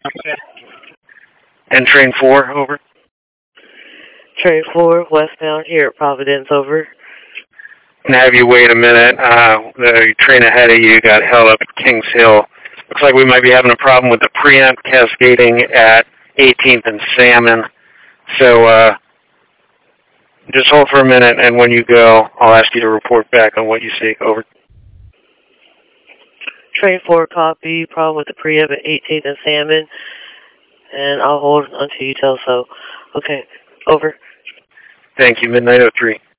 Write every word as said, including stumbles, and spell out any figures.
And train four, over. Train four, westbound here at Providence, over. And have you wait a minute. Uh, the train ahead of you got held up at Kings Hill. Looks like we might be having a problem with the preamp cascading at eighteenth and Salmon. So uh, just hold for a minute, and when you go, I'll ask you to report back on what you see. Over. Train four, copy. Problem with the preamp at eighteenth and Salmon. And I'll hold until you tell so. Okay, over. Thank you, Midnight oh three.